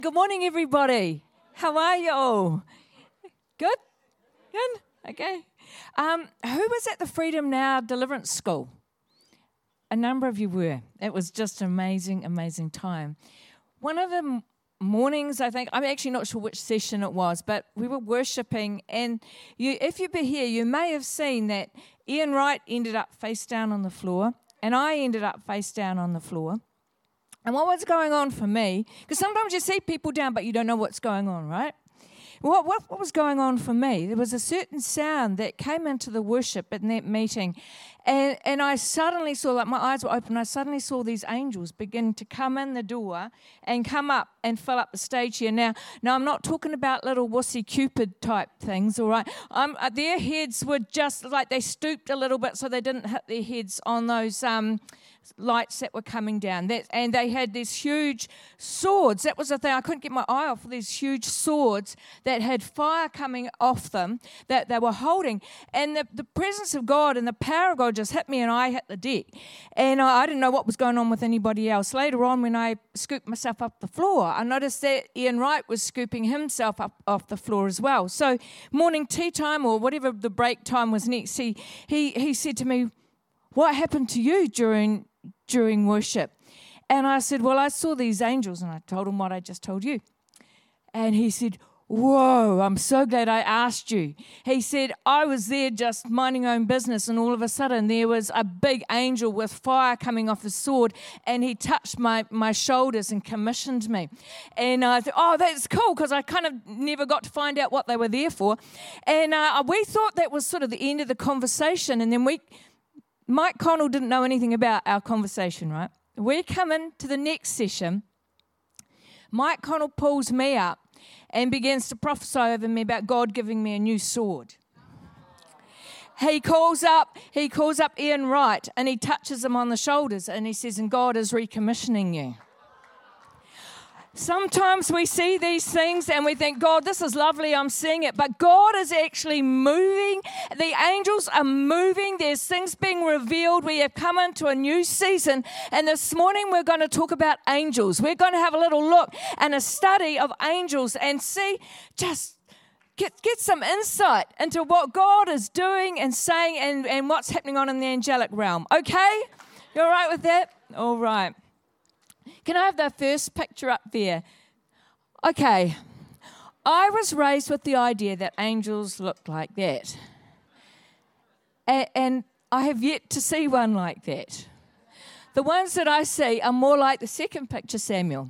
Good morning, everybody. How are you all? Good? Good? Okay. Who was at the Freedom Now Deliverance School? A number of you were. It was just an amazing, amazing time. One of the mornings, I think, I'm actually not sure which session it was, but we were worshipping, and if you've been here, you may have seen that Ian Wright ended up face down on the floor, and I ended up face down on the floor. And what was going on for me, because sometimes you see people down, but you don't know what's going on, right? What was going on for me? There was a certain sound that came into the worship in that meeting, and I suddenly saw, like my eyes were open, I suddenly saw these angels begin to come in the door and come up and fill up the stage here. Now I'm not talking about little wussy Cupid type things, all right? Their heads were just like they stooped a little bit so they didn't hit their heads on those lights that were coming down. And they had these huge swords. That was the thing. I couldn't get my eye off these huge swords that had fire coming off them that they were holding. And the presence of God and the power of God just hit me, and I hit the deck. And I didn't know what was going on with anybody else. Later on, when I scooped myself up the floor, I noticed that Ian Wright was scooping himself up off the floor as well. So morning tea time, or whatever the break time was next, he said to me, "What happened to you during worship?" And I said, "Well, I saw these angels," and I told him what I just told you. And he said, "Whoa, I'm so glad I asked you." He said, "I was there just minding my own business, and all of a sudden there was a big angel with fire coming off his sword, and he touched my shoulders and commissioned me." And I thought, "Oh, that's cool," because I kind of never got to find out what they were there for. And we thought that was sort of the end of the conversation, and then Mike Connell didn't know anything about our conversation, right? We come into the next session. Mike Connell pulls me up and begins to prophesy over me about God giving me a new sword. He calls up Ian Wright, and he touches him on the shoulders, and he says, "And God is recommissioning you." Sometimes we see these things and we think, "God, this is lovely, I'm seeing it." But God is actually moving. The angels are moving. There's things being revealed. We have come into a new season. And this morning we're going to talk about angels. We're going to have a little look and a study of angels and see, just get some insight into what God is doing and saying and what's happening on in the angelic realm. Okay? You all right with that? All right. Can I have the first picture up there? Okay, I was raised with the idea that angels looked like that. And I have yet to see one like that. The ones that I see are more like the second picture, Samuel.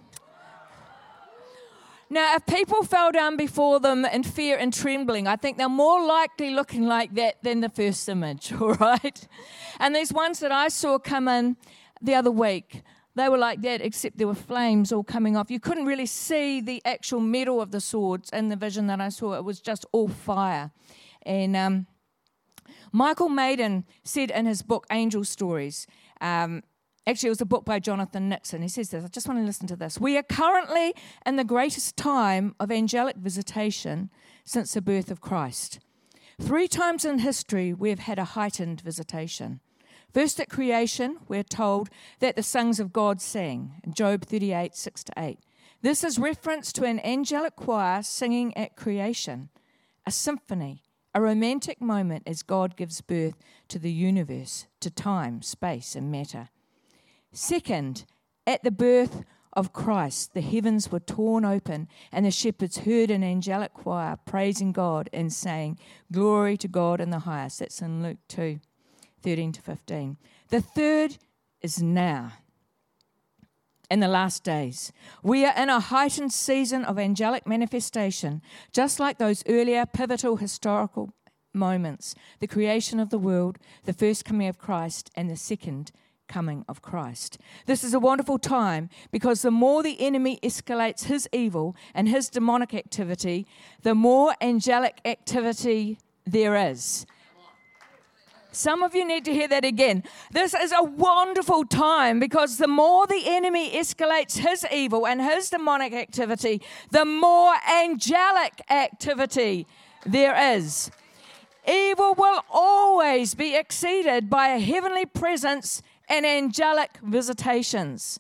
Now, if people fell down before them in fear and trembling, I think they're more likely looking like that than the first image, all right? And these ones that I saw come in the other week, they were like that, except there were flames all coming off. You couldn't really see the actual metal of the swords in the vision that I saw. It was just all fire. And Michael Maiden said in his book, Angel Stories, actually it was a book by Jonathan Nixon. He says this, I just want to listen to this. "We are currently in the greatest time of angelic visitation since the birth of Christ. 3 times in history we have had a heightened visitation. First at creation, we're told that the sons of God sang, in Job 38, 6-8. This is reference to an angelic choir singing at creation, a symphony, a romantic moment as God gives birth to the universe, to time, space, and matter. Second, at the birth of Christ, the heavens were torn open, and the shepherds heard an angelic choir praising God and saying, 'Glory to God in the highest.'" That's in Luke 2. 13-15. The third is now, in the last days. We are in a heightened season of angelic manifestation, just like those earlier pivotal historical moments, the creation of the world, the first coming of Christ, and the second coming of Christ. This is a wonderful time because the more the enemy escalates his evil and his demonic activity, the more angelic activity there is. Some of you need to hear that again. This is a wonderful time because the more the enemy escalates his evil and his demonic activity, the more angelic activity there is. Evil will always be exceeded by a heavenly presence and angelic visitations.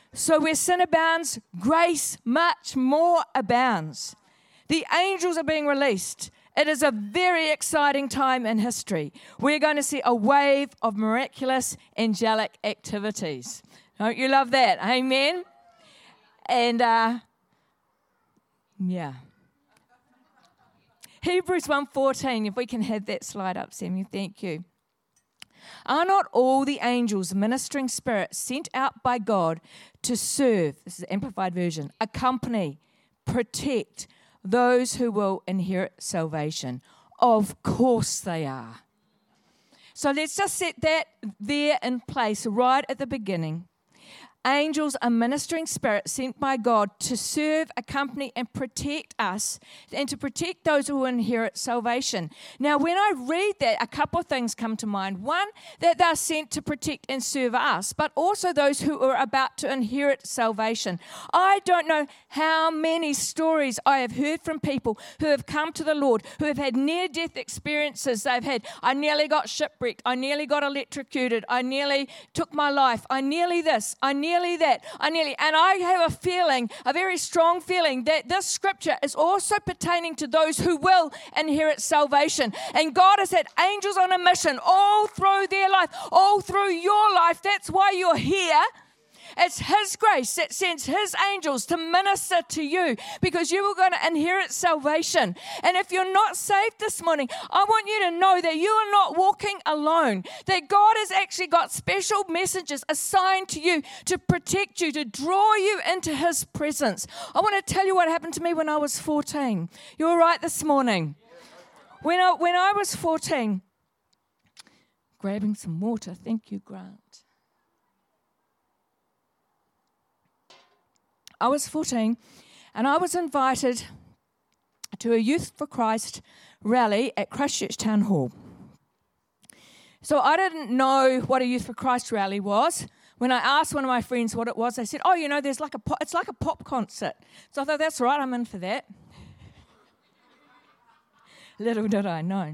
So where sin abounds, grace much more abounds. The angels are being released. It is a very exciting time in history. We're going to see a wave of miraculous angelic activities. Don't you love that? Amen? And, yeah. Hebrews 1:14, if we can have that slide up, Samuel, thank you. Are not all the angels ministering spirits sent out by God to serve, this is the Amplified Version, accompany, protect those who will inherit salvation? Of course they are. So let's just set that there in place right at the beginning. Angels are ministering spirits sent by God to serve, accompany, and protect us, and to protect those who will inherit salvation. Now, when I read that, a couple of things come to mind. One, that they're sent to protect and serve us, but also those who are about to inherit salvation. I don't know how many stories I have heard from people who have come to the Lord, who have had near-death experiences. They've had, I nearly got shipwrecked, I nearly got electrocuted, I nearly took my life, I nearly this, I nearly that, and I have a feeling, a very strong feeling, that this scripture is also pertaining to those who will inherit salvation. And God has had angels on a mission all through their life, all through your life. That's why you're here. It's His grace that sends His angels to minister to you, because you are going to inherit salvation. And if you're not saved this morning, I want you to know that you are not walking alone, that God has actually got special messengers assigned to you to protect you, to draw you into His presence. I want to tell you what happened to me when I was 14. You all right this morning? When I was 14, grabbing some water, thank you, Grant. I was 14 and I was invited to a Youth for Christ rally at Christchurch Town Hall. So I didn't know what a Youth for Christ rally was. When I asked one of my friends what it was, they said, there's like it's like a pop concert. So I thought, that's right, I'm in for that. Little did I know.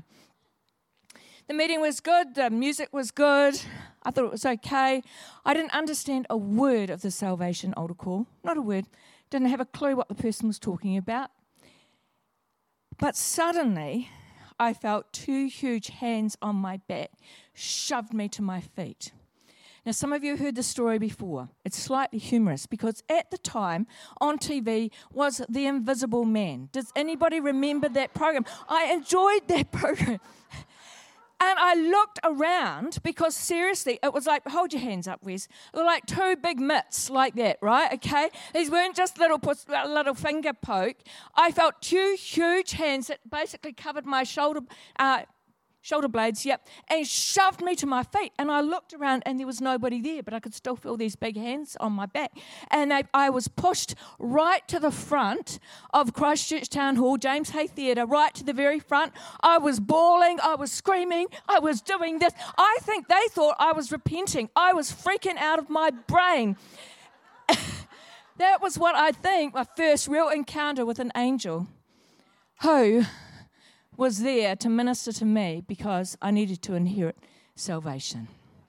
The meeting was good, the music was good, I thought it was okay. I didn't understand a word of the salvation altar call, not a word. Didn't have a clue what the person was talking about. But suddenly, I felt two huge hands on my back, shoved me to my feet. Now, some of you heard the story before. It's slightly humorous because at the time on TV was The Invisible Man. Does anybody remember that program? I enjoyed that program. And I looked around because seriously, it was like, hold your hands up, Wes. They were like two big mitts like that, right? Okay? These weren't just little finger poke. I felt two huge hands that basically covered my shoulder blades, and shoved me to my feet. And I looked around and there was nobody there, but I could still feel these big hands on my back. And I was pushed right to the front of Christchurch Town Hall, James Hay Theatre, right to the very front. I was bawling, I was screaming, I was doing this. I think they thought I was repenting. I was freaking out of my brain. That was what I think my first real encounter with an angel who was there to minister to me because I needed to inherit salvation.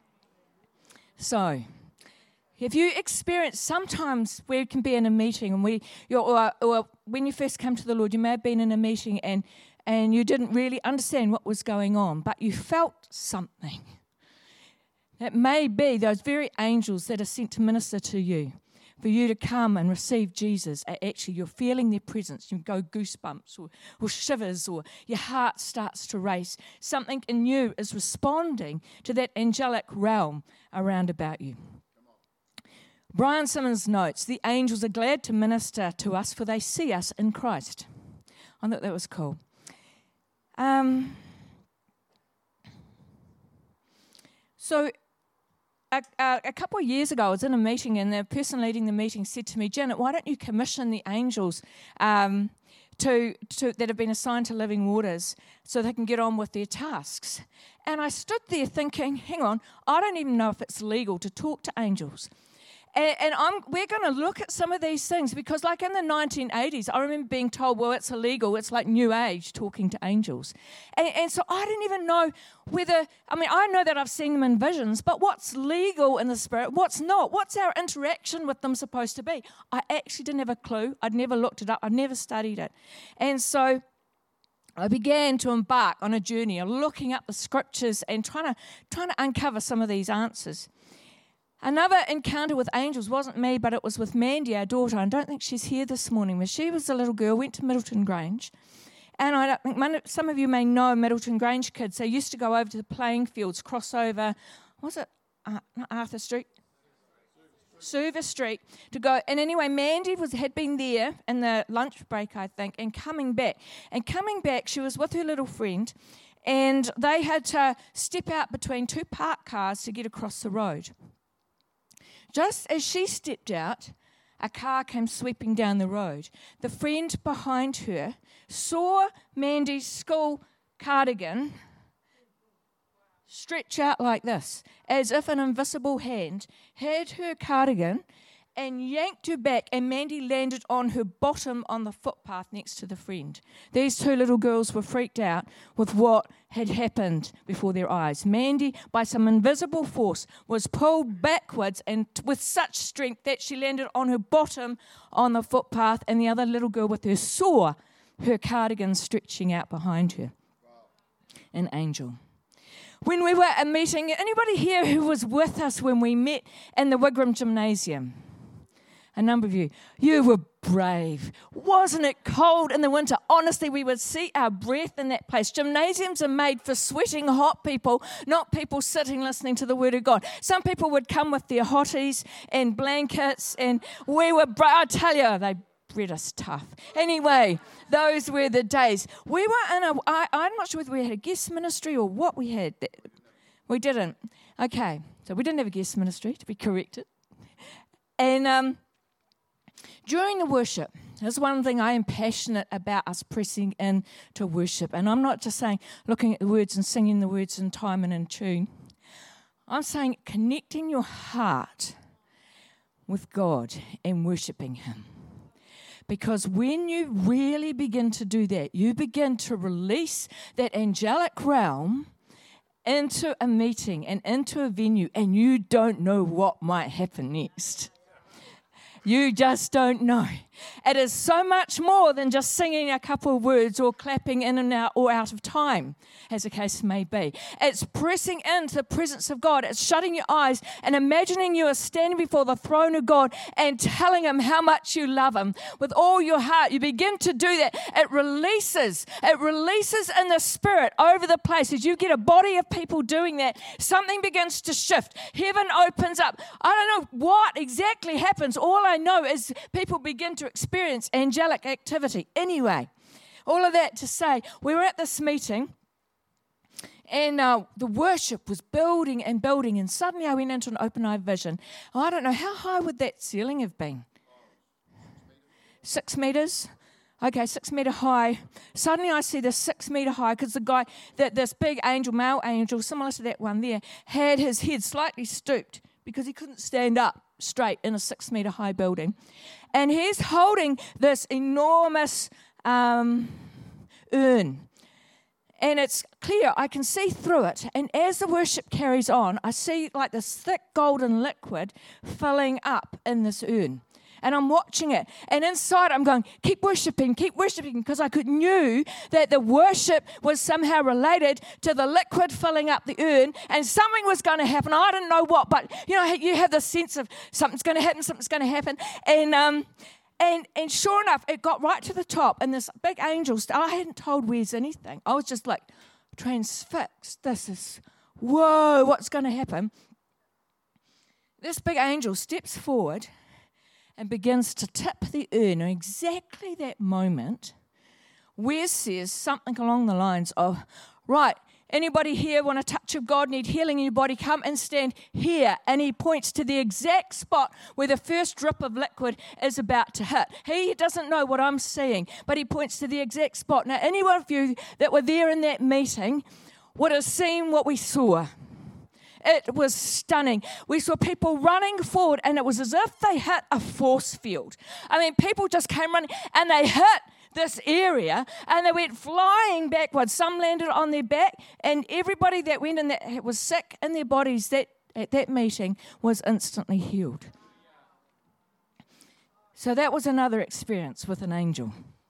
So, if you experience, sometimes we can be in a meeting and or when you first come to the Lord, you may have been in a meeting and you didn't really understand what was going on, but you felt something. That may be those very angels that are sent to minister to you, for you to come and receive Jesus. Actually, you're feeling their presence. You go goosebumps or shivers, or your heart starts to race. Something in you is responding to that angelic realm around about you. Brian Simmons notes, the angels are glad to minister to us, for they see us in Christ. I thought that was cool. So a couple of years ago, I was in a meeting, and the person leading the meeting said to me, Janet, why don't you commission the angels that have been assigned to Living Waters so they can get on with their tasks? And I stood there thinking, hang on, I don't even know if it's legal to talk to angels. We're going to look at some of these things because like in the 1980s, I remember being told, well, it's illegal. It's like New Age talking to angels. And so I didn't even know I know that I've seen them in visions, but what's legal in the spirit, what's not? What's our interaction with them supposed to be? I actually didn't have a clue. I'd never looked it up. I'd never studied it. And so I began to embark on a journey of looking up the scriptures and trying to uncover some of these answers. Another encounter with angels wasn't me, but it was with Mandy, our daughter. I don't think she's here this morning, but she was a little girl, went to Middleton Grange. And I don't think some of you may know Middleton Grange kids. They used to go over to the playing fields, cross over, was it not Arthur Street? Service Street to go. And anyway, Mandy had been there in the lunch break, I think, and coming back. And coming back, she was with her little friend, and they had to step out between two parked cars to get across the road. Just as she stepped out, a car came sweeping down the road. The friend behind her saw Mandy's school cardigan stretch out like this, as if an invisible hand had her cardigan and yanked her back, and Mandy landed on her bottom on the footpath next to the friend. These two little girls were freaked out with what had happened before their eyes. Mandy, by some invisible force, was pulled backwards and with such strength that she landed on her bottom on the footpath, and the other little girl with her saw her cardigan stretching out behind her. An angel. When we were at a meeting, anybody here who was with us when we met in the Wigram Gymnasium? A number of you. You were brave. Wasn't it cold in the winter? Honestly, we would see our breath in that place. Gymnasiums are made for sweating hot people, not people sitting listening to the Word of God. Some people would come with their hotties and blankets, and we were brave. I tell you, they bred us tough. Anyway, those were the days. We were in I'm not sure whether we had a guest ministry or what we had. We didn't. Okay, so we didn't have a guest ministry, to be corrected. And during the worship, there's one thing I am passionate about, us pressing in to worship. And I'm not just saying looking at the words and singing the words in time and in tune. I'm saying connecting your heart with God and worshiping Him. Because when you really begin to do that, you begin to release that angelic realm into a meeting and into a venue, and you don't know what might happen next. You just don't know. It is so much more than just singing a couple of words or clapping in and out or out of time, as the case may be. It's pressing into the presence of God. It's shutting your eyes and imagining you are standing before the throne of God and telling Him how much you love Him with all your heart. You begin to do that. It releases in the Spirit over the place. As you get a body of people doing that, something begins to shift. Heaven opens up. I don't know what exactly happens. All I know is people begin to experience angelic activity. Anyway, all of that to say, we were at this meeting and the worship was building and building, and suddenly I went into an open-eye vision. I don't know, how high would that ceiling have been? 6 meters? Okay, 6 meter high. Suddenly I see this 6 meter high, because the guy, this big angel, male angel, similar to that one there, had his head slightly stooped because he couldn't stand up straight in a 6 meter high building. And he's holding this enormous urn. And it's clear, I can see through it. And as the worship carries on, I see like this thick golden liquid filling up in this urn. And I'm watching it. And inside I'm going, keep worshiping, because I knew that the worship was somehow related to the liquid filling up the urn, and something was going to happen. I didn't know what, but you have this sense of something's going to happen. And sure enough, it got right to the top, and this big angel, I hadn't told Wes anything. I was just like transfixed. This is, whoa, what's going to happen? This big angel steps forward and begins to tip the urn. And exactly that moment, Wes says something along the lines of, right, anybody here want a touch of God, need healing in your body, come and stand here. And he points to the exact spot where the first drip of liquid is about to hit. He doesn't know what I'm seeing, but he points to the exact spot. Now, any one of you that were there in that meeting would have seen what we saw. It was stunning. We saw people running forward, and it was as if they hit a force field. I mean, people just came running, and they hit this area, and they went flying backwards. Some landed on their back, and everybody that went in that was sick in their bodies at that meeting was instantly healed. So that was another experience with an angel.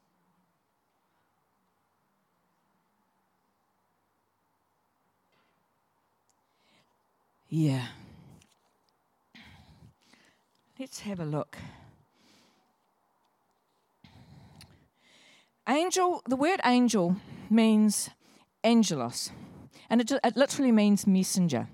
Yeah. Let's have a look. Angel, the word angel means angelos, and it literally means messenger.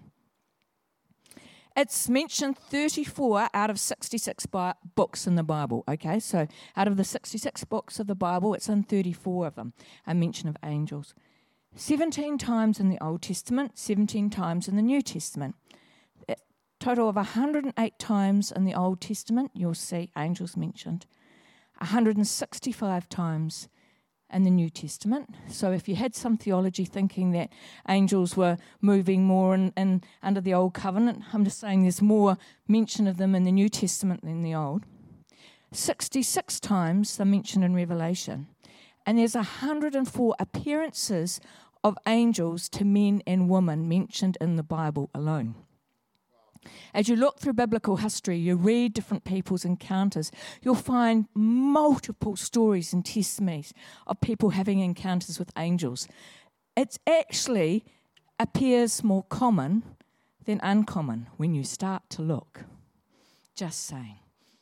It's mentioned 34 out of 66 books in the Bible, okay? So out of the 66 books of the Bible, it's in 34 of them, a mention of angels. 17 times in the Old Testament, 17 times in the New Testament. A total of 108 times in the Old Testament, you'll see angels mentioned. 165 times in the New Testament. So if you had some theology thinking that angels were moving more in under the Old Covenant, I'm just saying there's more mention of them in the New Testament than the Old. 66 times they're mentioned in Revelation. And there's 104 appearances of angels to men and women mentioned in the Bible alone. As you look through biblical history, you read different people's encounters, you'll find multiple stories and testimonies of people having encounters with angels. It actually appears more common than uncommon when you start to look. Just saying.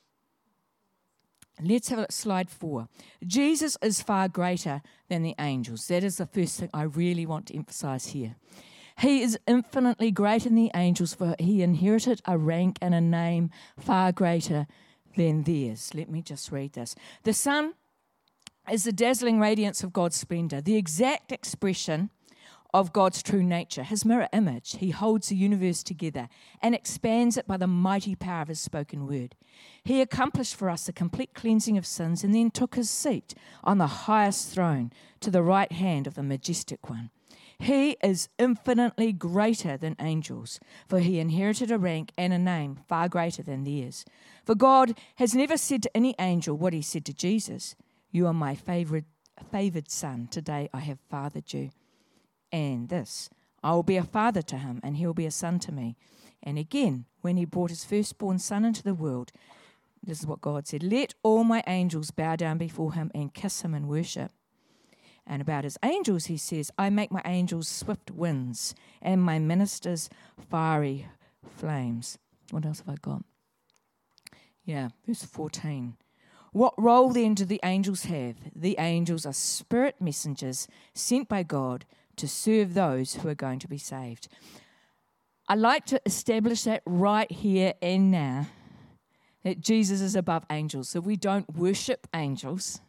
Let's have a look at slide 4. Jesus is far greater than the angels. That is the first thing I really want to emphasize here. He is infinitely greater than the angels, for he inherited a rank and a name far greater than theirs. Let me just read this. The sun is the dazzling radiance of God's splendor, the exact expression of God's true nature, his mirror image. He holds the universe together and expands it by the mighty power of his spoken word. He accomplished for us the complete cleansing of sins and then took his seat on the highest throne to the right hand of the majestic one. He is infinitely greater than angels, for he inherited a rank and a name far greater than theirs. For God has never said to any angel what he said to Jesus, "You are my favored son. Today I have fathered you." And this, I will be a father to him, and he will be a son to me. And again, when he brought his firstborn son into the world, this is what God said, "Let all my angels bow down before him and kiss him in worship." And about his angels, he says, "I make my angels swift winds and my ministers fiery flames." What else have I got? Yeah, verse 14. What role then do the angels have? The angels are spirit messengers sent by God to serve those who are going to be saved. I like to establish that right here and now, that Jesus is above angels. So we don't worship angels.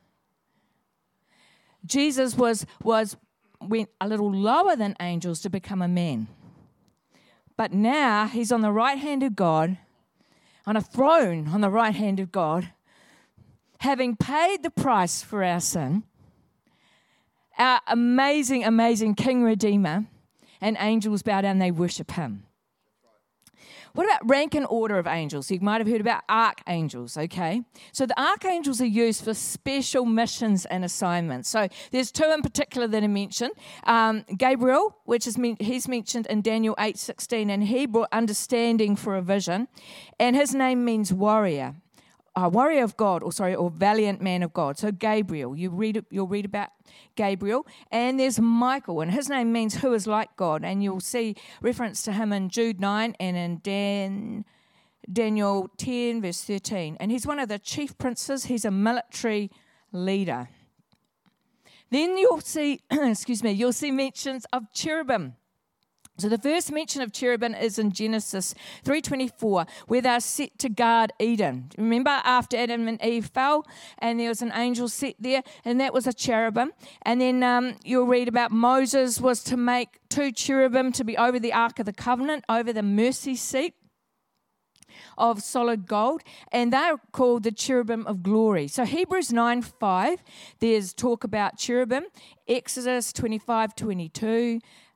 Jesus went a little lower than angels to become a man. But now he's on the right hand of God, on a throne on the right hand of God, having paid the price for our sin, our amazing, amazing King Redeemer, and angels bow down, they worship him. What about rank and order of angels? You might have heard about archangels, okay? So the archangels are used for special missions and assignments. So there's two in particular that are mentioned. Gabriel, he's mentioned in Daniel 8:16, and he brought understanding for a vision, and his name means warrior. Warrior of God, or valiant man of God. So Gabriel, you'll read about Gabriel. And there's Michael, and his name means who is like God. And you'll see reference to him in Jude 9 and in Daniel 10, verse 13. And he's one of the chief princes. He's a military leader. Then you'll see, you'll see mentions of cherubim. So the first mention of cherubim is in Genesis 3:24, where they're set to guard Eden. Remember, after Adam and Eve fell, and there was an angel set there, and that was a cherubim. And then you'll read about Moses was to make 2 cherubim to be over the Ark of the Covenant, over the mercy seat of solid gold, and they're called the cherubim of glory. So Hebrews 9:5, there's talk about cherubim. Exodus 25:22.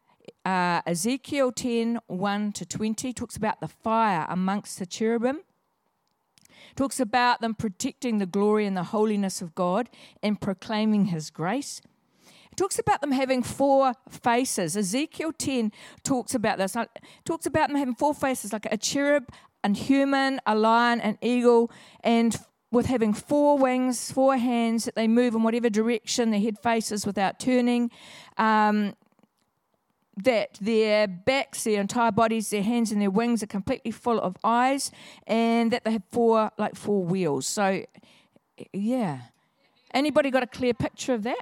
Ezekiel 10, 1-20 talks about the fire amongst the cherubim. Talks about them protecting the glory and the holiness of God and proclaiming his grace. It talks about them having 4 faces. Ezekiel 10 talks about this. It talks about them having 4 faces, like a cherub, a human, a lion, an eagle, and with having 4 wings, 4 hands, that they move in whatever direction their head faces without turning. That their backs, their entire bodies, their hands and their wings are completely full of eyes, and that they have 4 wheels. So, yeah. Anybody got a clear picture of that?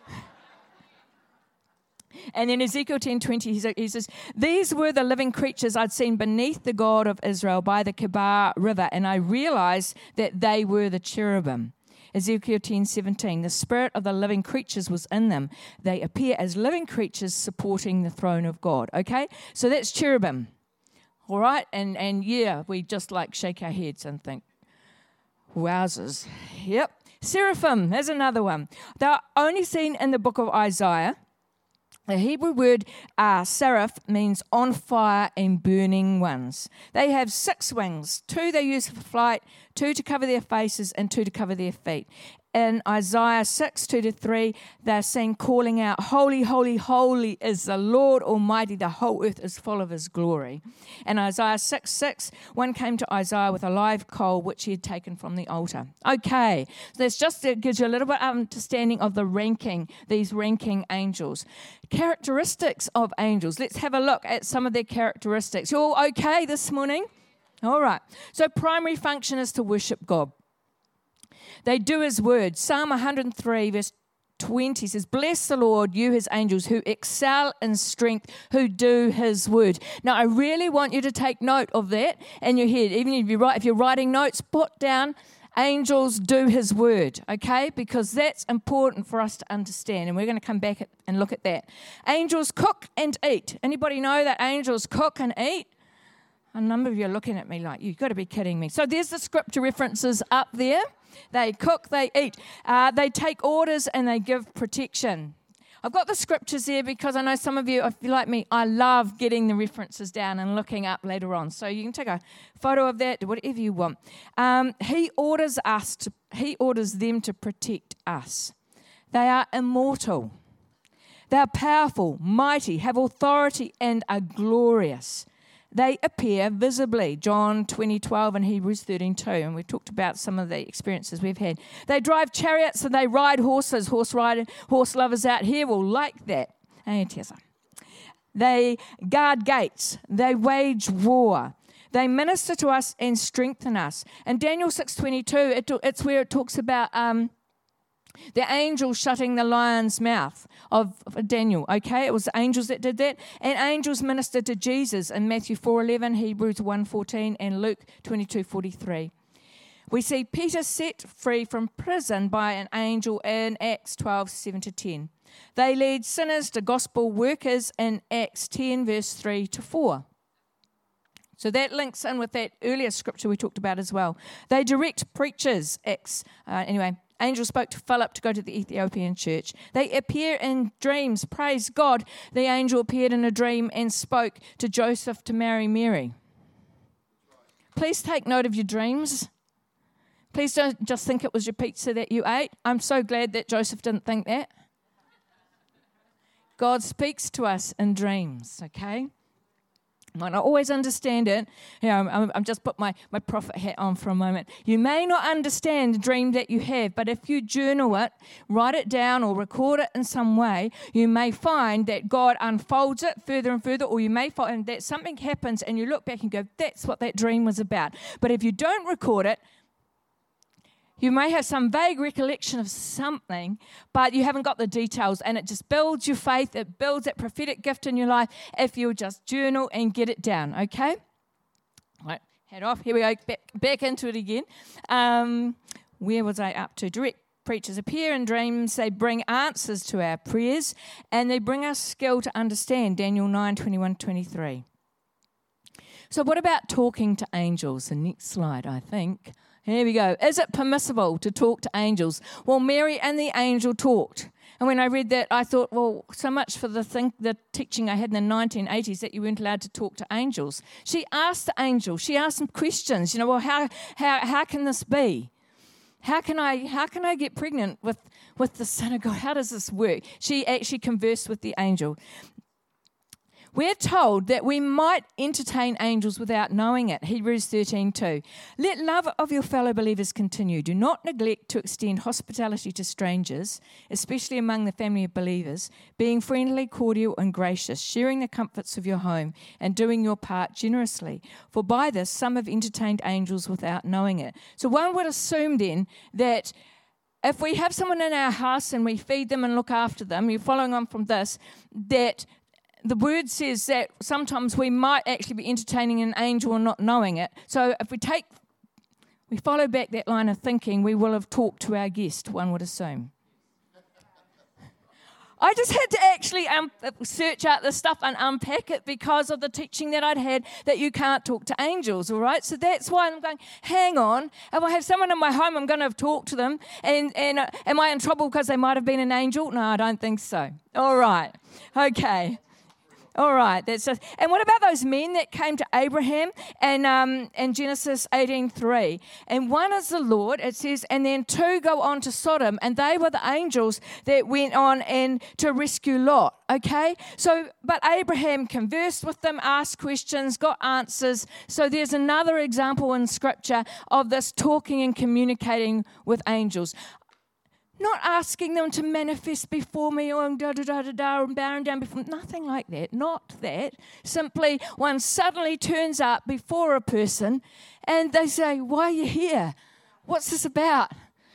And then Ezekiel 10:20, he says, these were the living creatures I'd seen beneath the God of Israel by the Kebar River, and I realized that they were the cherubim. Ezekiel 10:17, the spirit of the living creatures was in them. They appear as living creatures supporting the throne of God. Okay, so that's cherubim. All right, and yeah, we just shake our heads and think, wowzers. Yep. Seraphim, there's another one. They're only seen in the book of Isaiah. The Hebrew word seraph means on fire and burning ones. They have 6 wings. 2 they use for flight, 2 to cover their faces, and 2 to cover their feet. In Isaiah 6, 2-3, they're seen calling out, holy, holy, holy is the Lord Almighty. The whole earth is full of his glory. And Isaiah 6:6, one came to Isaiah with a live coal which he had taken from the altar. Okay, so that's just to give you a little bit of understanding of these ranking angels. Characteristics of angels. Let's have a look at some of their characteristics. You all okay this morning? All right. So primary function is to worship God. They do his word. Psalm 103 verse 20 says, bless the Lord, you his angels who excel in strength, who do his word. Now, I really want you to take note of that in your head. Even if you're writing notes, put down angels do his word, okay? Because that's important for us to understand, and we're going to come back and look at that. Angels cook and eat. Anybody know that angels cook and eat? A number of you are looking at me like, you've got to be kidding me. So there's the scripture references up there. They cook, they eat. They take orders and they give protection. I've got the scriptures there because I know some of you, if you're like me, I love getting the references down and looking up later on. So you can take a photo of that, whatever you want. He orders them to protect us. They are immortal. They are powerful, mighty, have authority, and are glorious. They appear visibly, John 20:12 and Hebrews 13:2, and we've talked about some of the experiences we've had. They drive chariots and they ride horses. Horse lovers out here will like that. Hey, Tessa. They guard gates. They wage war. They minister to us and strengthen us. And Daniel 6:22, it's where it talks about the angel shutting the lion's mouth of Daniel, okay? It was the angels that did that. And angels ministered to Jesus in Matthew 4:11, Hebrews 1:14, and Luke 22:43. We see Peter set free from prison by an angel in Acts 12:7-10. They lead sinners to gospel workers in Acts 10, verse 3-4. So that links in with that earlier scripture we talked about as well. They direct preachers, angel spoke to Philip to go to the Ethiopian church. They appear in dreams. Praise God. The angel appeared in a dream and spoke to Joseph to marry Mary. Please take note of your dreams. Please don't just think it was your pizza that you ate. I'm so glad that Joseph didn't think that. God speaks to us in dreams, okay? Might not always understand it. I'm just put my prophet hat on for a moment. You may not understand the dream that you have, but if you journal it, write it down or record it in some way, you may find that God unfolds it further and further, or you may find that something happens and you look back and go, that's what that dream was about. But if you don't record it, you may have some vague recollection of something, but you haven't got the details, and it just builds your faith. It builds that prophetic gift in your life if you'll just journal and get it down, okay? All right, head off. Here we go, back into it again. Where was I up to? Direct preachers appear in dreams. They bring answers to our prayers, and they bring us skill to understand, Daniel 9:21-23. So what about talking to angels? The next slide, I think. Here we go. Is it permissible to talk to angels? Well, Mary and the angel talked. And when I read that, I thought, well, so much for the teaching I had in the 1980s that you weren't allowed to talk to angels. She asked the angel, she asked them questions, well, how can this be? How can I get pregnant with the Son of God? How does this work? She actually conversed with the angel. We're told that we might entertain angels without knowing it. Hebrews 13:2. Let love of your fellow believers continue. Do not neglect to extend hospitality to strangers, especially among the family of believers, being friendly, cordial, and gracious, sharing the comforts of your home, and doing your part generously. For by this some have entertained angels without knowing it. So one would assume then that if we have someone in our house and we feed them and look after them, you're following on from this, that the word says that sometimes we might actually be entertaining an angel and not knowing it. So if we follow back that line of thinking, we will have talked to our guest, one would assume. I just had to actually search out this stuff and unpack it because of the teaching that I'd had that you can't talk to angels, all right? So that's why I'm going, hang on, if I have someone in my home, I'm going to have talked to them, and am I in trouble because they might have been an angel? No, I don't think so. All right, okay. All right, and what about those men that came to Abraham in Genesis 18:3? And one is the Lord, it says, and then two go on to Sodom, and they were the angels that went on and to rescue Lot. Okay, so but Abraham conversed with them, asked questions, got answers. So there's another example in Scripture of this talking and communicating with angels. Not asking them to manifest before me or and bowing down before me. Nothing like that. Not that. Simply one suddenly turns up before a person and they say, why are you here? What's this about?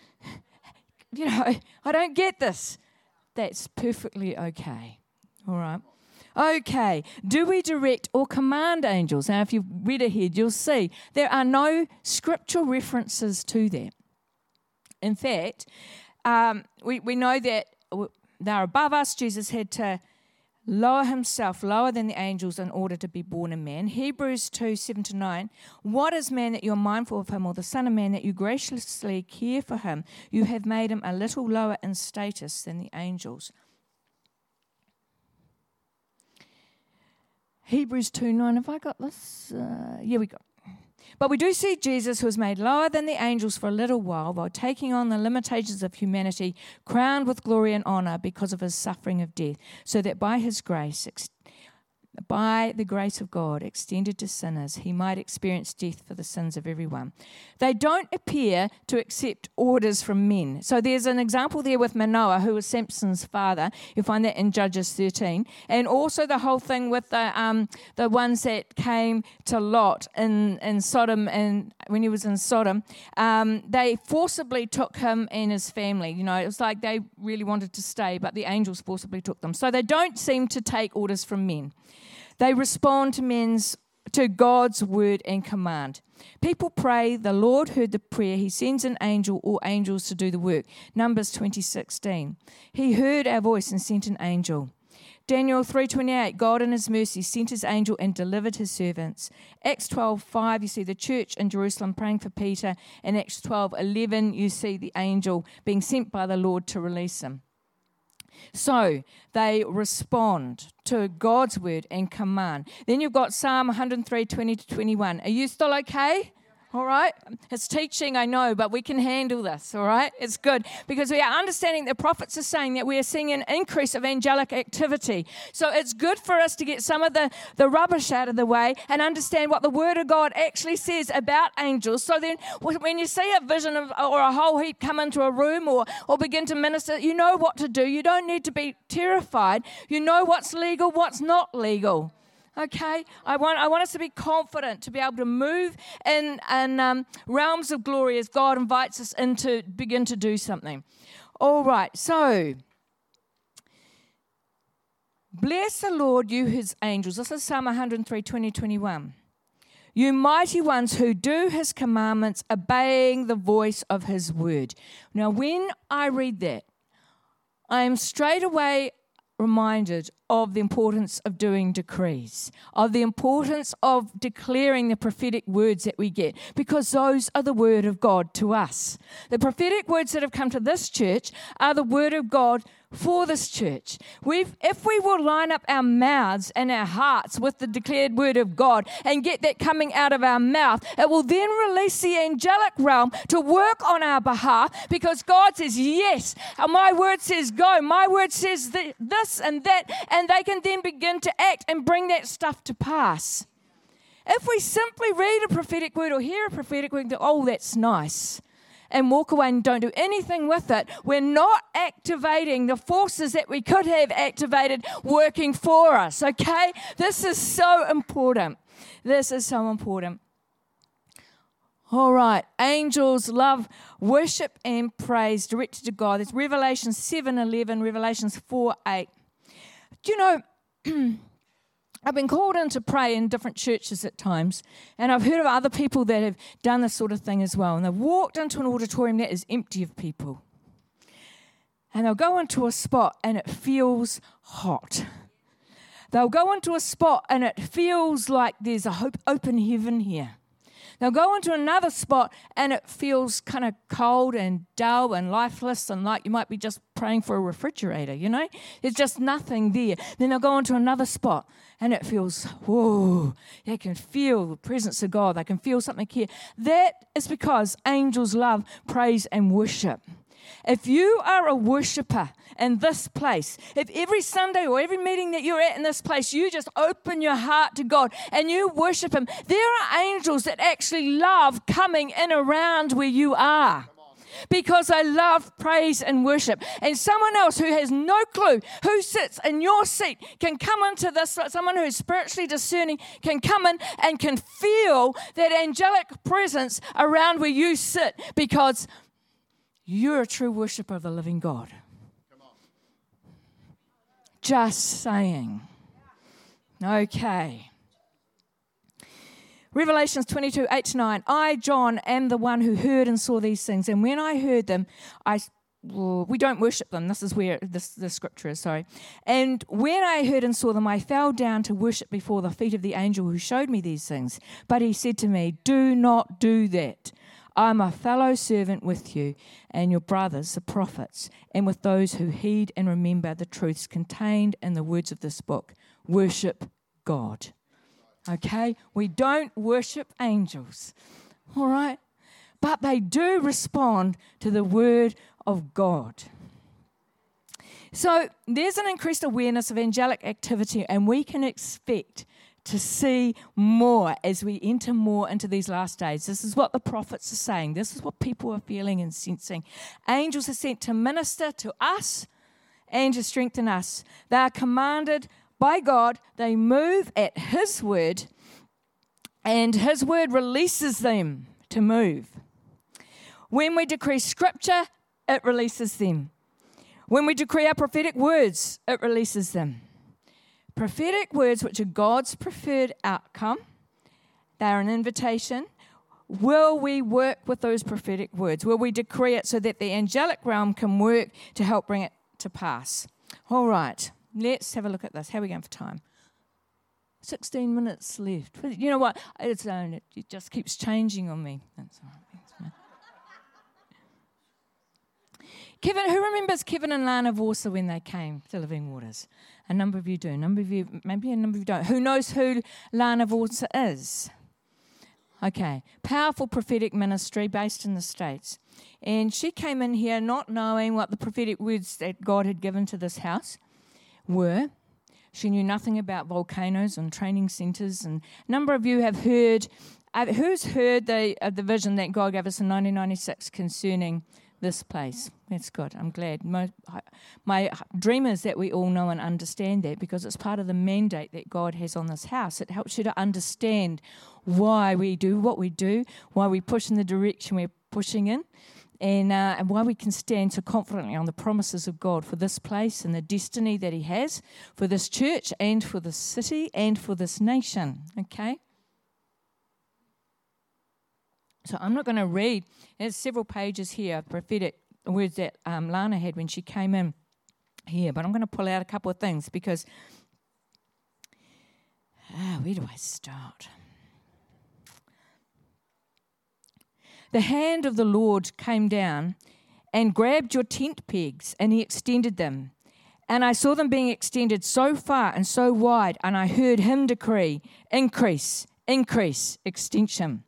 I don't get this. That's perfectly okay. All right. Okay. Do we direct or command angels? Now, if you've read ahead, you'll see there are no scriptural references to that. In fact, we know that they're above us. Jesus had to lower himself, lower than the angels, in order to be born a man. Hebrews 2:7-9. What is man that you're mindful of him, or the son of man that you graciously care for him? You have made him a little lower in status than the angels. Hebrews 2:9. Have I got this? Yeah, we got. But we do see Jesus, who was made lower than the angels for a little while taking on the limitations of humanity, crowned with glory and honor because of his suffering of death, so that by his grace, by the grace of God extended to sinners, he might experience death for the sins of everyone. They don't appear to accept orders from men. So there's an example there with Manoah, who was Samson's father. You'll find that in Judges 13. And also the whole thing with the ones that came to Lot in Sodom, and when he was in Sodom, they forcibly took him and his family. It was like they really wanted to stay, but the angels forcibly took them. So they don't seem to take orders from men. They respond to God's word and command. People pray, the Lord heard the prayer, he sends an angel or angels to do the work. Numbers 20:16. He heard our voice and sent an angel. Daniel 3:28, God in his mercy sent his angel and delivered his servants. Acts 12:5, you see the church in Jerusalem praying for Peter. In Acts 12:11, you see the angel being sent by the Lord to release him. So they respond to God's word and command. Then you've got Psalm 103:20-21. Are you still okay? All right? It's teaching, I know, but we can handle this, all right? It's good because we are understanding the prophets are saying that we are seeing an increase of angelic activity. So it's good for us to get some of the rubbish out of the way and understand what the Word of God actually says about angels. So then when you see a vision or a whole heap come into a room or begin to minister, you know what to do. You don't need to be terrified. You know what's legal, what's not legal. Okay, I want us to be confident, to be able to move in realms of glory as God invites us in to begin to do something. All right, so bless the Lord, you his angels. This is Psalm 103:20-21. You mighty ones who do his commandments, obeying the voice of his word. Now, when I read that, I am straight away reminded of the importance of doing decrees, of the importance of declaring the prophetic words that we get, because those are the word of God to us. The prophetic words that have come to this church are the word of God for this church. If we will line up our mouths and our hearts with the declared word of God and get that coming out of our mouth, it will then release the angelic realm to work on our behalf, because God says, yes, my word says go, my word says this and that, and they can then begin to act and bring that stuff to pass. If we simply read a prophetic word or hear a prophetic word and go, oh, that's nice, and walk away and don't do anything with it, we're not activating the forces that we could have activated working for us, okay? This is so important. This is so important. All right, angels love worship and praise directed to God. There's Revelation 7:11, Revelations 4:8. Do you know, I've been called in to pray in different churches at times, and I've heard of other people that have done this sort of thing as well. And they've walked into an auditorium that is empty of people. And they'll go into a spot and it feels hot. They'll go into a spot and it feels like there's a open heaven here. They'll go into another spot and it feels kind of cold and dull and lifeless and like you might be just praying for a refrigerator, you know? There's just nothing there. Then they'll go into another spot and it feels, whoa, they can feel the presence of God. They can feel something here. That is because angels love praise and worship. If you are a worshiper in this place, if every Sunday or every meeting that you're at in this place, you just open your heart to God and you worship Him, there are angels that actually love coming in around where you are. Because I love praise and worship. And someone else who has no clue who sits in your seat can come into this, someone who's spiritually discerning can come in and can feel that angelic presence around where you sit, because you're a true worshiper of the living God. Just saying. Okay. Revelations 22:8-9. I, John, am the one who heard and saw these things. And when I heard them, we don't worship them. This is where the scripture is, sorry. And when I heard and saw them, I fell down to worship before the feet of the angel who showed me these things. But he said to me, do not do that. I'm a fellow servant with you and your brothers, the prophets, and with those who heed and remember the truths contained in the words of this book. Worship God. Okay? We don't worship angels. All right? But they do respond to the word of God. So there's an increased awareness of angelic activity, and we can expect to see more as we enter more into these last days. This is what the prophets are saying. This is what people are feeling and sensing. Angels are sent to minister to us and to strengthen us. They are commanded by God. They move at His word, and His word releases them to move. When we decree scripture, it releases them. When we decree our prophetic words, it releases them. Prophetic words, which are God's preferred outcome, they are an invitation. Will we work with those prophetic words? Will we decree it so that the angelic realm can work to help bring it to pass? All right, let's have a look at this. How are we going for time? 16 minutes left. You know what? It just keeps changing on me. That's all right. Kevin, who remembers Kevin and Lana Vorsa when they came to Living Waters? A number of you do. Maybe a number of you don't. Who knows who Lana Vorsa is? Okay. Powerful prophetic ministry based in the States. And she came in here not knowing what the prophetic words that God had given to this house were. She knew nothing about volcanoes and training centres. And a number of you have heard, who's heard the vision that God gave us in 1996 concerning this place? That's good. I'm glad. My dream is that we all know and understand that, because it's part of the mandate that God has on this house. It helps you to understand why we do what we do, why we push in the direction we're pushing in, and why we can stand so confidently on the promises of God for this place and the destiny that He has for this church and for this city and for this nation. Okay? So I'm not going to read. There's several pages here of prophetic words that Lana had when she came in here, but I'm going to pull out a couple of things, because Where do I start? The hand of the Lord came down and grabbed your tent pegs, and he extended them. And I saw them being extended so far and so wide, and I heard him decree, increase, increase, extension.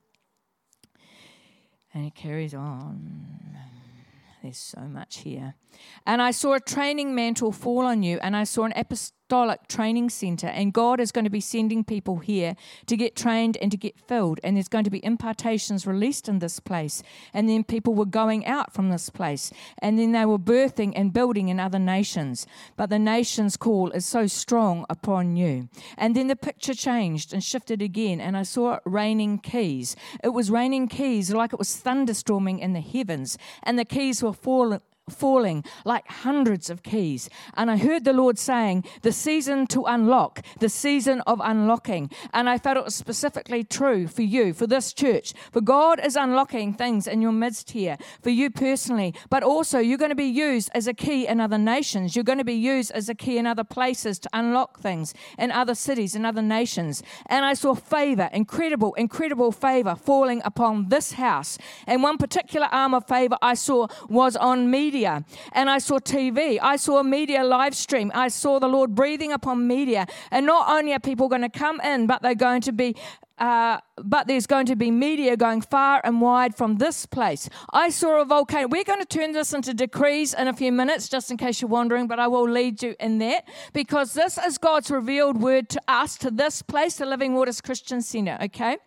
And he carries on. There's so much here. And I saw a training mantle fall on you, and I saw an apostolic training center, and God is going to be sending people here to get trained and to get filled, and there's going to be impartations released in this place, and then people were going out from this place, and then they were birthing and building in other nations, but the nation's call is so strong upon you. And then the picture changed and shifted again, and I saw it raining keys. It was raining keys like it was thunderstorming in the heavens, and the keys were falling like hundreds of keys. And I heard the Lord saying, the season to unlock, the season of unlocking. And I felt it was specifically true for you, for this church. For God is unlocking things in your midst here, for you personally, but also you're going to be used as a key in other nations. You're going to be used as a key in other places to unlock things in other cities, in other nations. And I saw favor, incredible favor falling upon this house. And one particular arm of favor I saw was on media. And I saw TV. I saw a media live stream. I saw the Lord breathing upon media. And not only are people going to come in, but they're going to be but there's going to be media going far and wide from this place. I saw a volcano. We're going to turn this into decrees in a few minutes, just in case you're wondering, but I will lead you in that, because this is God's revealed word to us, to this place, the Living Waters Christian Center, okay?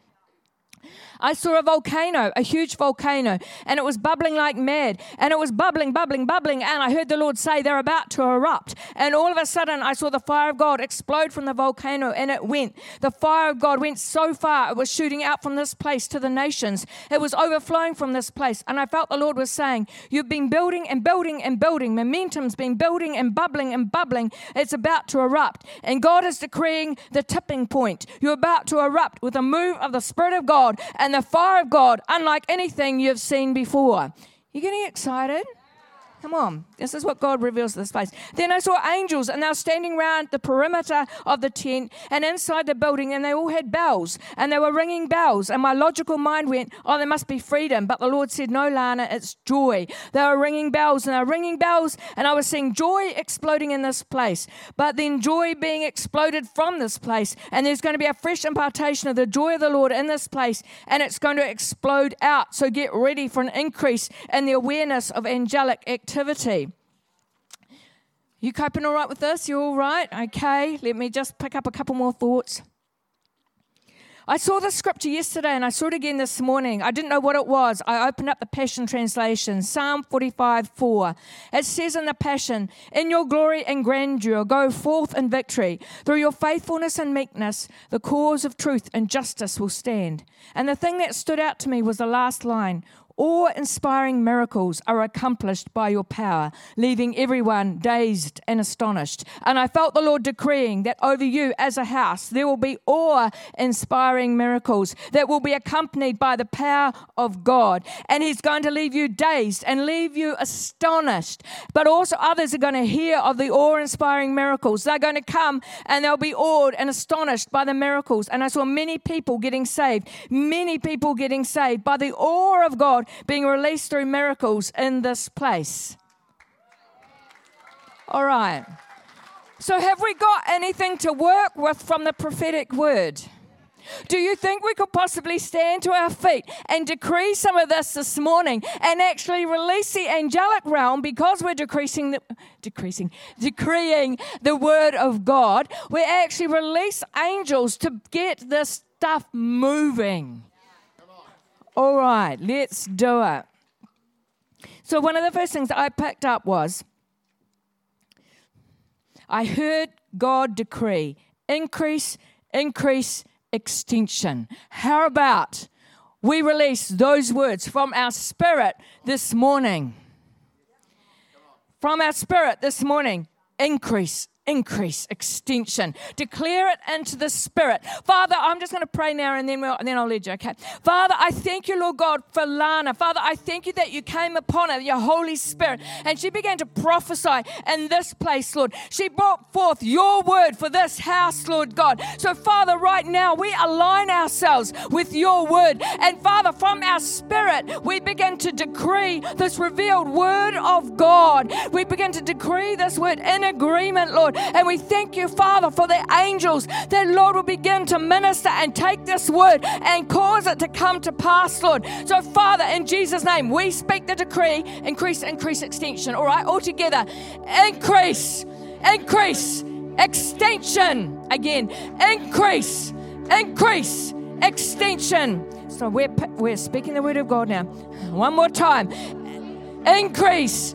I saw a volcano, a huge volcano, and it was bubbling like mad, and it was bubbling, and I heard the Lord say they're about to erupt, and all of a sudden I saw the fire of God explode from the volcano, and it went. The fire of God went so far, it was shooting out from this place to the nations. It was overflowing from this place, and I felt the Lord was saying, you've been building and building and building. Momentum's been building and bubbling. It's about to erupt, and God is decreeing the tipping point. You're about to erupt with a move of the Spirit of God and the fire of God, unlike anything you've seen before. You getting excited? Come on. This is what God reveals in this place. Then I saw angels, and they were standing around the perimeter of the tent and inside the building, and they all had bells, and they were ringing bells. And my logical mind went, oh, there must be freedom. But the Lord said, no, Lana, it's joy. They were ringing bells, and I was seeing joy exploding in this place. But then joy being exploded from this place, and there's going to be a fresh impartation of the joy of the Lord in this place, and it's going to explode out. So get ready for an increase in the awareness of angelic activity. You coping all right with this? You all right? Okay, let me just pick up a couple more thoughts. I saw the scripture yesterday and I saw it again this morning. I didn't know what it was. I opened up the Passion Translation, Psalm 45:4. It says in the Passion, in your glory and grandeur, go forth in victory. Through your faithfulness and meekness, the cause of truth and justice will stand. And the thing that stood out to me was the last line. Awe-inspiring miracles are accomplished by your power, leaving everyone dazed and astonished. And I felt the Lord decreeing that over you as a house, there will be awe-inspiring miracles that will be accompanied by the power of God. And He's going to leave you dazed and leave you astonished. But also others are going to hear of the awe-inspiring miracles. They're going to come and they'll be awed and astonished by the miracles. And I saw many people getting saved by the awe of God being released through miracles in this place. All right. So have we got anything to work with from the prophetic word? Do you think we could possibly stand to our feet and decree some of this morning and actually release the angelic realm, because we're decreeing the word of God? We actually release angels to get this stuff moving. All right, let's do it. So one of the first things that I picked up was I heard God decree increase, extension. How about we release those words from our spirit this morning? From our spirit this morning, increase, increase, extension. Declare it into the Spirit. Father, I'm just going to pray now and then I'll lead you, okay? Father, I thank you, Lord God, for Lana. Father, I thank you that you came upon her, your Holy Spirit, and she began to prophesy in this place, Lord. She brought forth your word for this house, Lord God. So, Father, right now we align ourselves with your word. And, Father, from our spirit, we begin to decree this revealed word of God. We begin to decree this word in agreement, Lord. And we thank you, Father, for the angels that, Lord, will begin to minister and take this word and cause it to come to pass, Lord. So, Father, in Jesus' name, we speak the decree, increase, extension. All right, all together. Increase, extension. Again, increase, extension. So we're speaking the word of God now. One more time. Increase,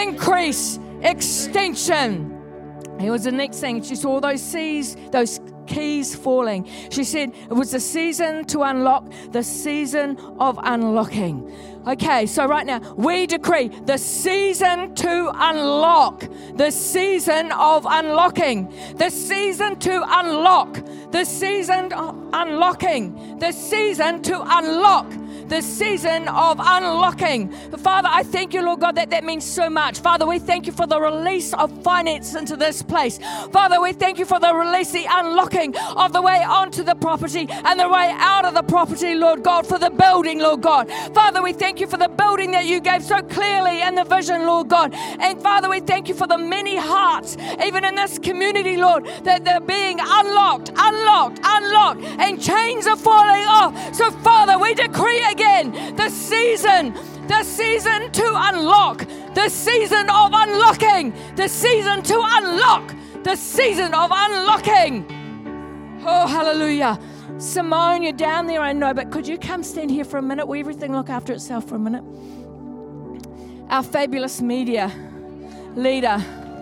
extension. Here was the next thing. She saw those keys falling. She said it was the season to unlock, the season of unlocking. Okay, so right now we decree the season to unlock, the season of unlocking, the season to unlock, the season of unlocking, the season to unlock, the season of unlocking. Father, I thank you, Lord God, that means so much. Father, we thank you for the release of finance into this place. Father, we thank you for the release, the unlocking of the way onto the property and the way out of the property, Lord God, for the building, Lord God. Father, we thank you for the building that you gave so clearly in the vision, Lord God. And Father, we thank you for the many hearts, even in this community, Lord, that they're being unlocked, and chains are falling off. So, Father, we decree again the season to unlock, the season of unlocking, the season to unlock, the season of unlocking. Oh, hallelujah. Simone, you're down there, I know, but could you come stand here for a minute? Will everything look after itself for a minute? Our fabulous media leader.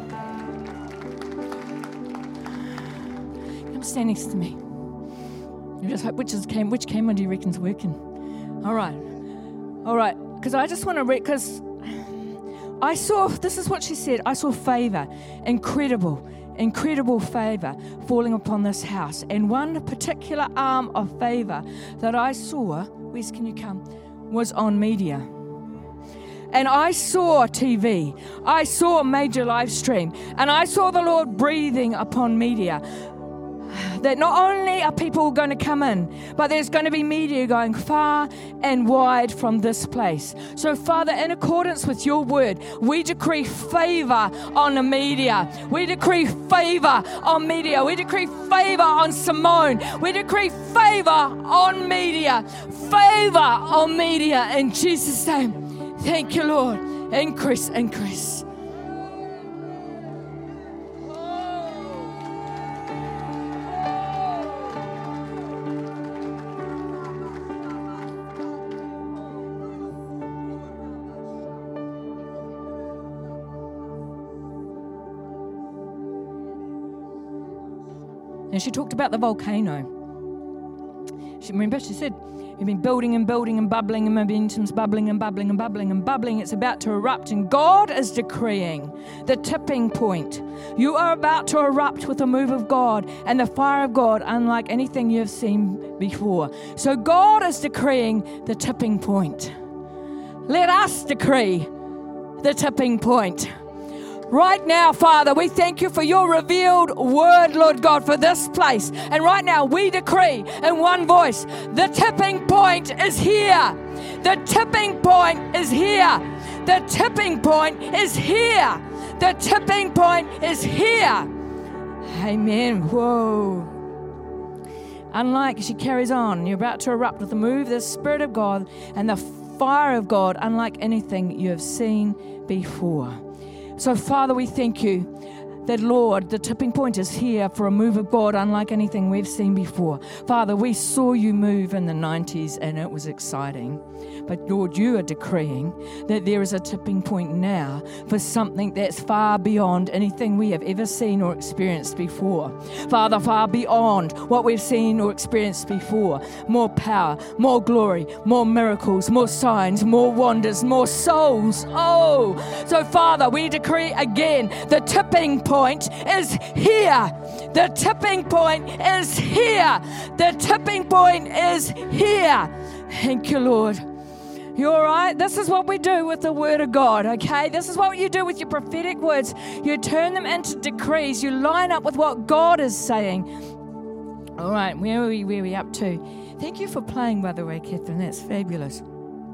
Come stand next to me. You just hope which camera do you reckon's working? All right, because I just want to read, because I saw, this is what she said, I saw favor, incredible favor falling upon this house. And one particular arm of favor that I saw, Wes, can you come, was on media. And I saw TV, I saw a major live stream, and I saw the Lord breathing upon media. That not only are people going to come in, but there's going to be media going far and wide from this place. So, Father, in accordance with your word, we decree favor on the media. We decree favor on media. We decree favor on Simone. We decree favor on media. Favor on media in Jesus' name. Thank you, Lord. Increase. And she talked about the volcano. She said, you've been building and bubbling, and momentum's bubbling. It's about to erupt, and God is decreeing the tipping point. You are about to erupt with the move of God and the fire of God, unlike anything you've seen before. So God is decreeing the tipping point. Let us decree the tipping point. Right now, Father, we thank you for your revealed word, Lord God, for this place. And right now, we decree in one voice, the tipping point is here. The tipping point is here. The tipping point is here. The tipping point is here. Amen. Whoa. Unlike, she carries on, you're about to erupt with the move, the Spirit of God and the fire of God, unlike anything you have seen before. So, Father, we thank you that, Lord, the tipping point is here for a move of God unlike anything we've seen before. Father, we saw you move in the 90s and it was exciting. But Lord, you are decreeing that there is a tipping point now for something that's far beyond anything we have ever seen or experienced before. Father, far beyond what we've seen or experienced before. More power, more glory, more miracles, more signs, more wonders, more souls. Oh, so Father, we decree again, the tipping point is here. The tipping point is here. The tipping point is here. Thank you, Lord. You all right? This is what we do with the word of God, okay? This is what you do with your prophetic words. You turn them into decrees. You line up with what God is saying. All right, where are we up to? Thank you for playing, by the way, Catherine. That's fabulous.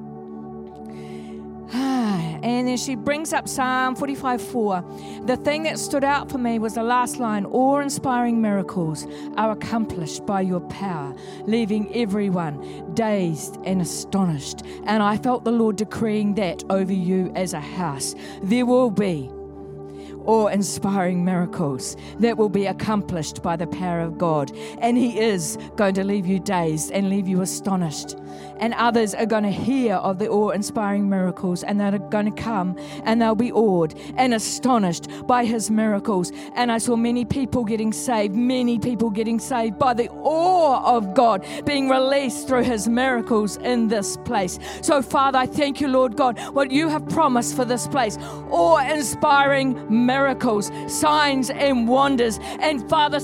And then she brings up Psalm 45:4. The thing that stood out for me was the last line, awe-inspiring miracles are accomplished by your power, leaving everyone dazed and astonished. And I felt the Lord decreeing that over you as a house. There will be awe-inspiring miracles that will be accomplished by the power of God. And He is going to leave you dazed and leave you astonished. And others are going to hear of the awe-inspiring miracles, and they're going to come and they'll be awed and astonished by His miracles. And I saw many people getting saved by the awe of God being released through His miracles in this place. So Father, I thank you, Lord God, what you have promised for this place, awe-inspiring miracles, signs and wonders. And Father,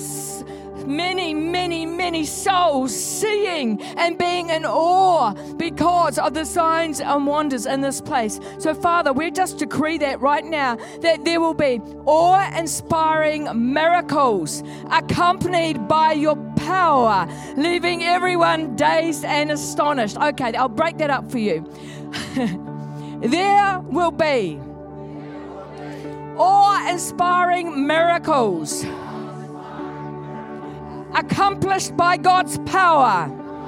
many souls seeing and being in awe because of the signs and wonders in this place. So Father, we just decree that right now, that there will be awe-inspiring miracles accompanied by your power, leaving everyone dazed and astonished. Okay, I'll break that up for you. There will be awe-inspiring miracles accomplished by God's power,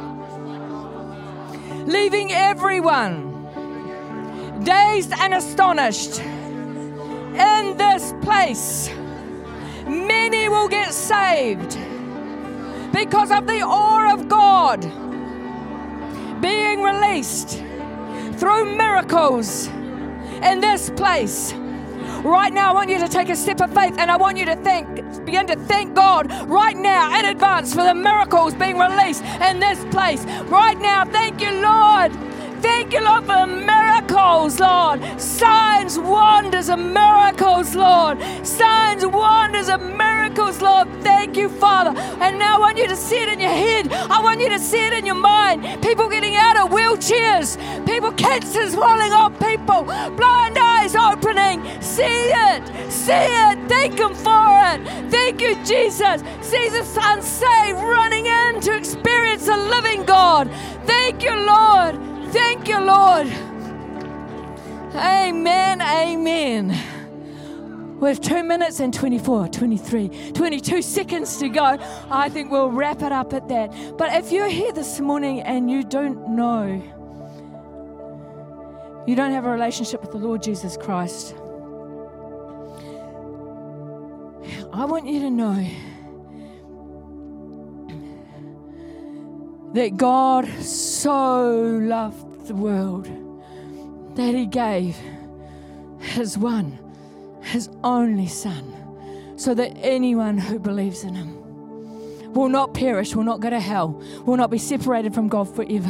leaving everyone dazed and astonished in this place. Many will get saved because of the awe of God being released through miracles in this place. Right now, I want you to take a step of faith, and I want you to begin to thank God right now in advance for the miracles being released in this place. Right now, thank you, Lord. Thank you, Lord, for miracles, Lord. Signs, wonders, and miracles, Lord. Signs, wonders, and miracles, Lord. Thank you, Father. And now I want you to see it in your head. I want you to see it in your mind. People getting out of wheelchairs. People, cancers falling off people. Blind eyes opening. See it. See it. Thank Him for it. Thank you, Jesus. See the unsaved running in to experience the living God. Thank you, Lord. Thank you, Lord. Amen, amen. We have 2 minutes and 24, 23, 22 seconds to go. I think we'll wrap it up at that. But if you're here this morning and you don't know, you don't have a relationship with the Lord Jesus Christ, I want you to know that God so loved the world that He gave His only Son, so that anyone who believes in Him will not perish, will not go to hell, will not be separated from God forever,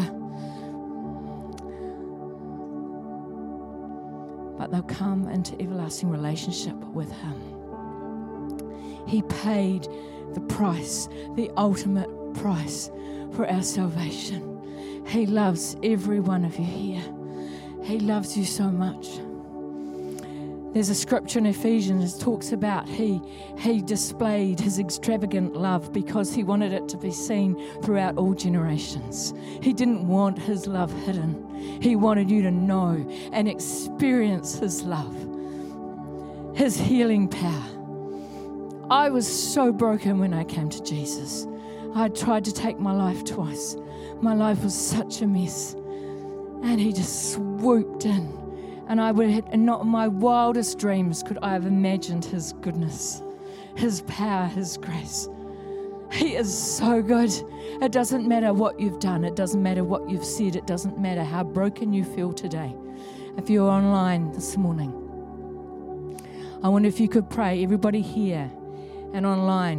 but they'll come into everlasting relationship with Him. He paid the price, the ultimate price for our salvation. He loves every one of you here. He loves you so much. There's a scripture in Ephesians that talks about he displayed His extravagant love because He wanted it to be seen throughout all generations. He didn't want His love hidden. He wanted you to know and experience His love, His healing power. I was so broken when I came to Jesus. I tried to take my life twice. My life was such a mess. And He just swooped in. And not in my wildest dreams could I have imagined His goodness, His power, His grace. He is so good. It doesn't matter what you've done. It doesn't matter what you've said. It doesn't matter how broken you feel today. If you're online this morning, I wonder if you could pray, everybody here and online,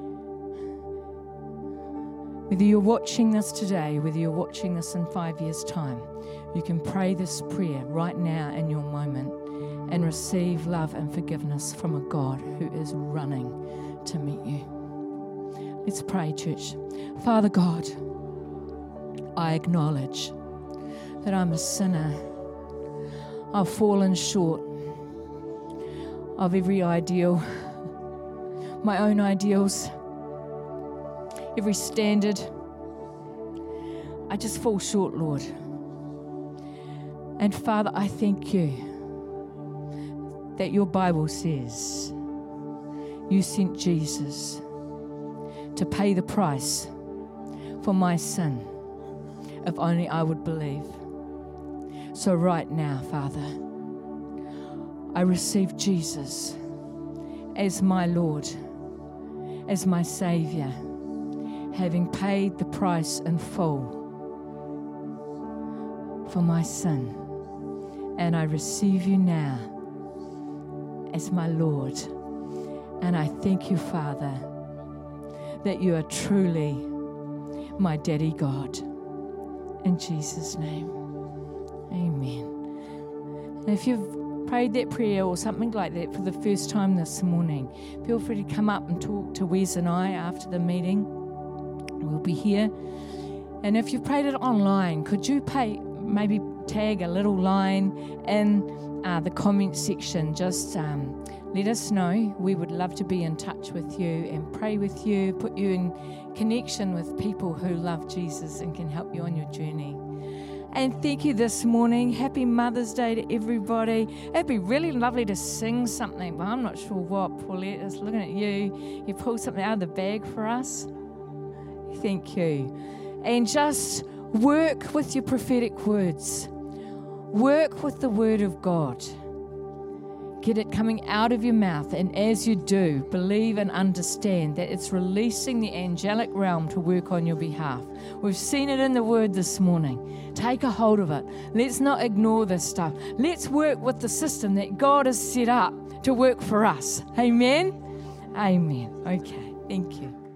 whether you're watching this today, whether you're watching this in 5 years' time, you can pray this prayer right now in your moment and receive love and forgiveness from a God who is running to meet you. Let's pray, church. Father God, I acknowledge that I'm a sinner. I've fallen short of every ideal, my own ideals, every standard. I just fall short, Lord. And Father, I thank you that your Bible says you sent Jesus to pay the price for my sin, if only I would believe. So right now, Father, I receive Jesus as my Lord, as my Savior, having paid the price in full for my sin. And I receive you now as my Lord. And I thank you, Father, that you are truly my Daddy God. In Jesus' name, amen. And if you've prayed that prayer or something like that for the first time this morning, feel free to come up and talk to Wes and I after the meeting. We'll be here. And if you've prayed it online, could you maybe tag a little line in the comment section? Just let us know. We would love to be in touch with you and pray with you, put you in connection with people who love Jesus and can help you on your journey. And thank you this morning. Happy Mother's Day to everybody. It'd be really lovely to sing something, but I'm not sure what. Paulette is looking at you. You pulled something out of the bag for us. Thank you. And just work with your prophetic words. Work with the Word of God. Get it coming out of your mouth, and as you do, believe and understand that it's releasing the angelic realm to work on your behalf. We've seen it in the Word this morning. Take a hold of it. Let's not ignore this stuff. Let's work with the system that God has set up to work for us. Amen? Amen. Okay, thank you.